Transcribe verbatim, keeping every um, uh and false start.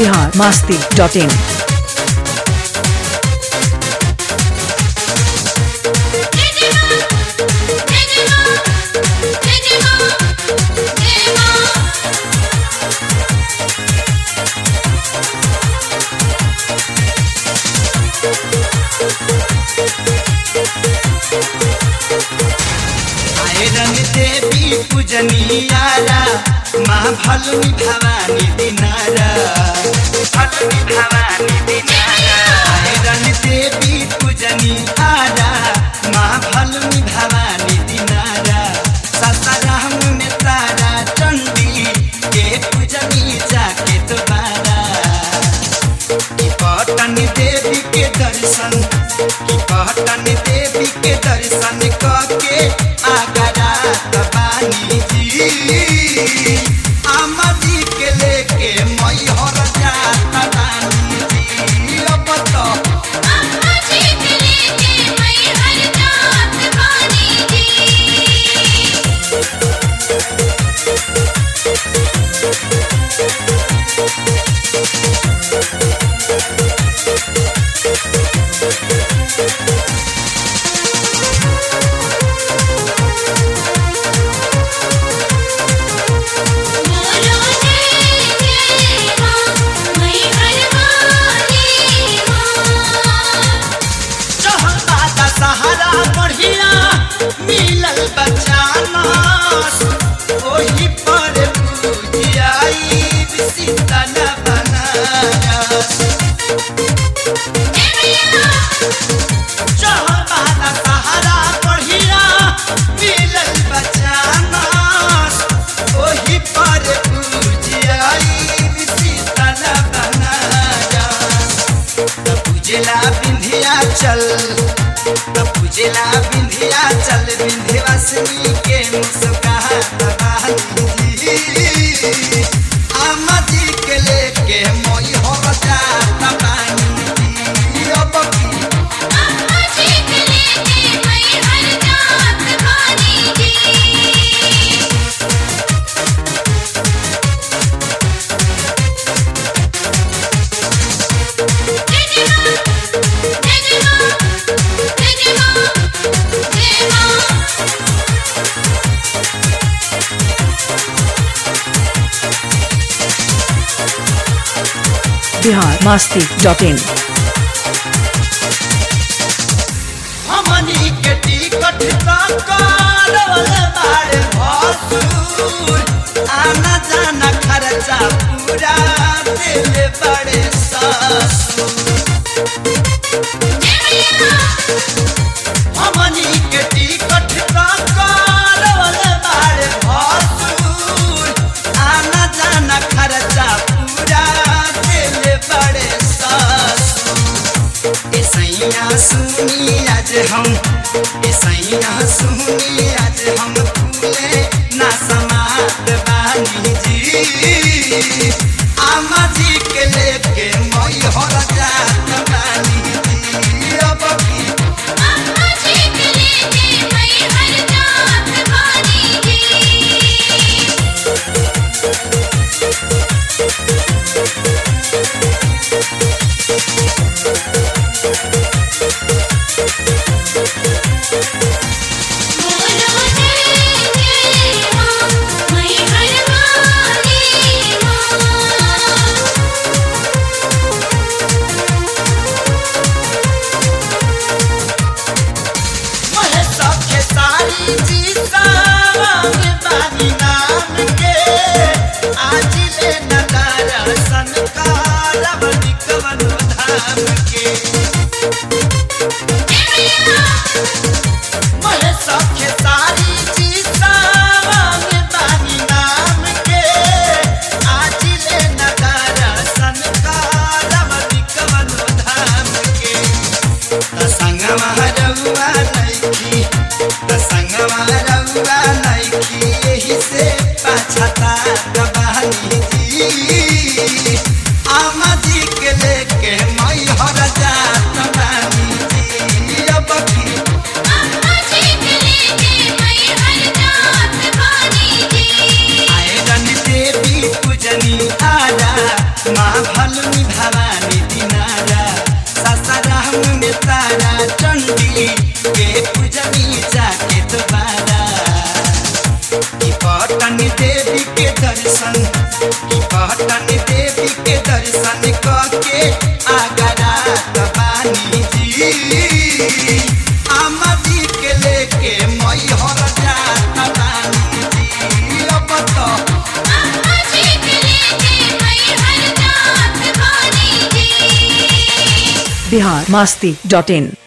Bihar Masti dot in. आयरन देवी पूजनियारा माँ भलुनी भवानी दिनारा भलुनी भवानी दिनारा। आयरन देवी पूजनियारा माँ भलुनी भवानी दिनारा। सासाराम में तारा चंडी के पूजनी जाके दोबारा। की पटन देवी के दर्शन की पटन देवी के दर्शन करके आगरा तबानी जी आमा जी के लेके मैहर जाता रानी जी। अब तो अम्मा जी के लेके मैहर जात बानी जी। बोलो जय जय माँ मैहर वाली माँ। चहता सहारा बढ़िया मिलल बचानस ओही पर पूजियाई सीतल बनारस। चहता सहारा बढ़िया मिलल बचानस ओही पर पूजियाई सीतल बनारस। त पूजला विंध्याचल त पूजला विंध्याचल विंध्यवासिनी के मुस्कान बहानी जी। आमा जी के लेके मैहर जाता बानी जी। अब की अम्मा जी के लेके मैहर जात बानी जी। जय जय माँ जय जय माँ जय जय माँ जय माँ। Bihar Masti dot in. हमनी के टिकट करवल बारे भसुर आना जाना खर्चा पूरा दिल बड़े ससुर। हमनी के टिकट करवल बारे भसुर आना जाना खर्चा पूरा दिल बड़े ससुर। ऐसैया सुनी आज हम ऐसैया सुनी आज हम फूले ना समात बानी जी। आमा जी के लेके मैहर जात बानी जी। अब की अम्मा जी के लेके मैहर जात बानी जी। बोलो जय जय माँ मैहर वाली माँ। भलुनी भवानी दिनारा सासाराम में तारा चंडी के पूजनी जाके दोबारा ई पटन देवी के दर्शन ई पटन देवी के दर्शन करके आगरा तबानी जी आमा जी के लेके मैहर जाता बानी जी अब तो अम्मा जी के लेके मैहर जात बानी जी। बिहार मस्ती डॉट इन।